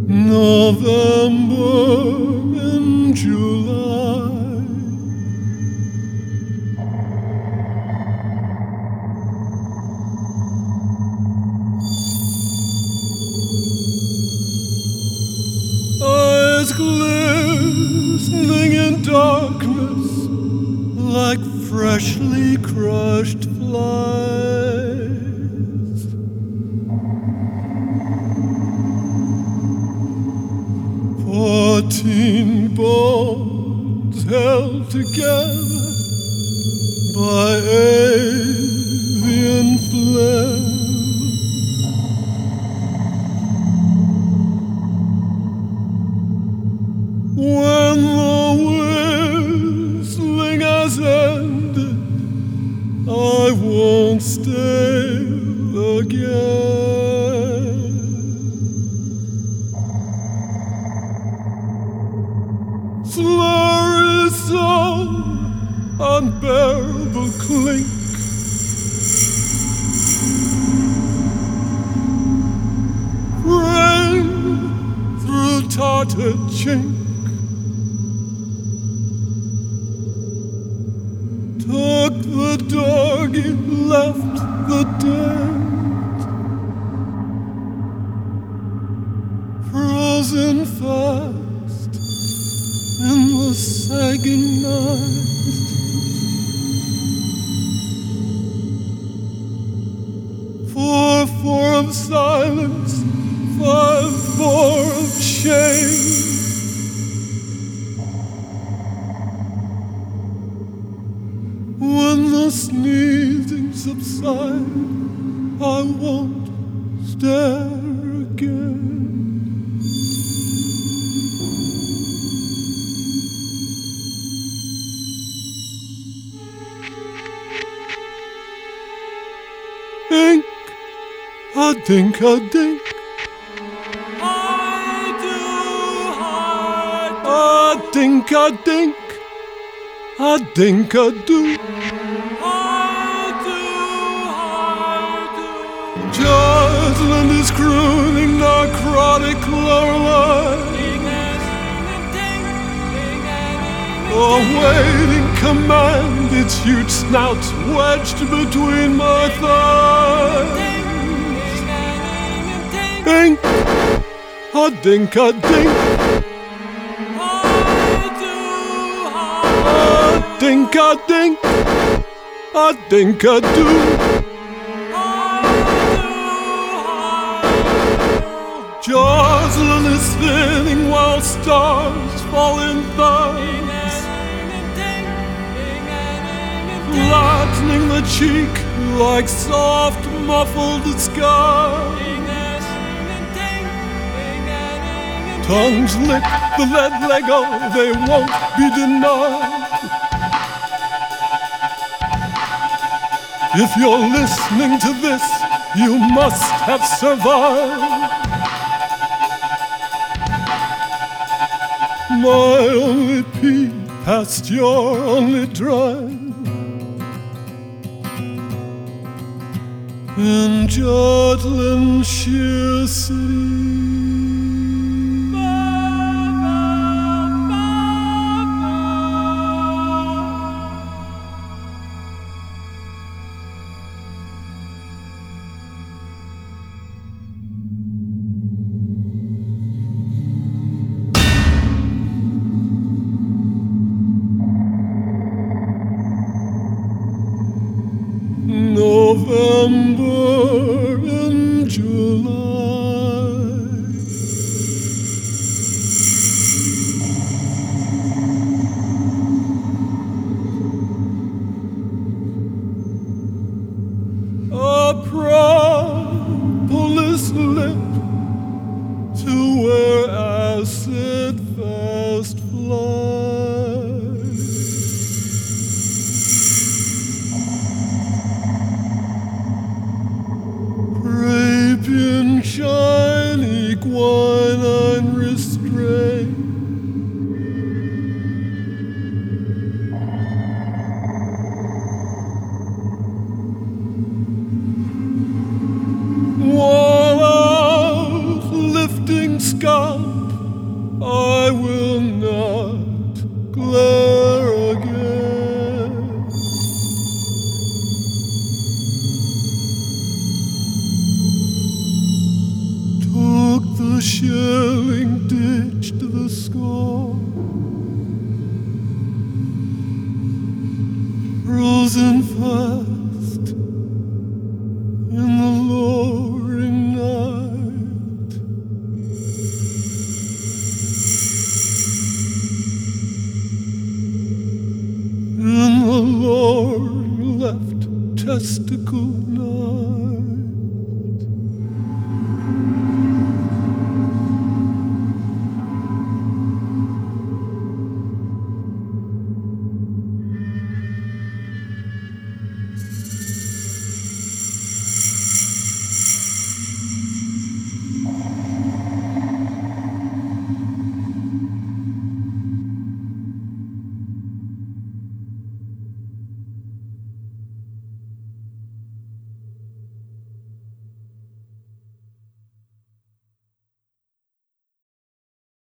November and July. Eyes glistening in darkness like freshly crushed flies. 14 bones held together by avian flame. When the whistling has ended, I won't stay again. Slurry song, unbearable clink. Rain through tartar chink. Took the doggy, left the dent, frozen fast in the sagging night. Four of silence, 5-4 of shame. When the sneezing subsides, I won't stare again. Ink, a dink, a dink. A dink, a dink. A dink-a-doo. Jocelyn is crooning narcotic Lorelei, awaiting command, its huge snout wedged between my thighs. Dink, a dink-a-dink. Dink-a-dink, a dink-a-doo. Jocelyn is thinning while stars fall in thighs, flattening the cheek like soft muffled sky. Tongues lick the lead Lego, they won't be denied. If you're listening to this, you must have survived. My only pee past your only drive. In Jutlandshire City. November and July. A propolis lip to where acid fast flies. Arabian shiny quinine restraint. Worn out lifting scarf the shelling ditched the score. Frozen fast in the lowering night. And the Lord left testicle night.